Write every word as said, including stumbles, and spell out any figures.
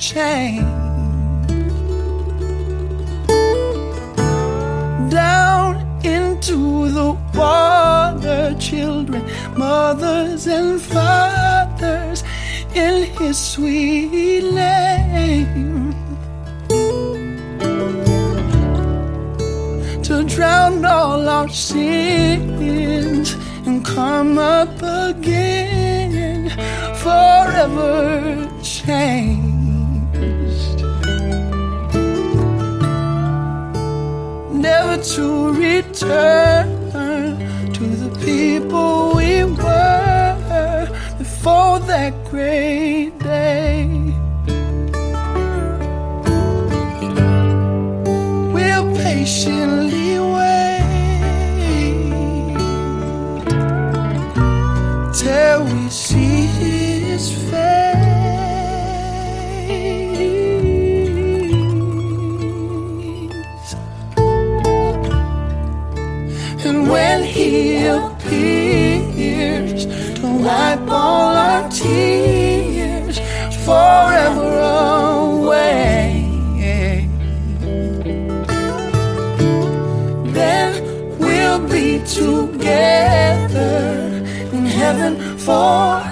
shame. Down into the water, children, mothers and fathers, in his sweet name, to drown all our sins and come up again, forever changed, never to return to the people we were before that great day. We'll patiently wait till we see his face, and when he appears to wipe all our tears forever away, then we'll be together in heaven forever.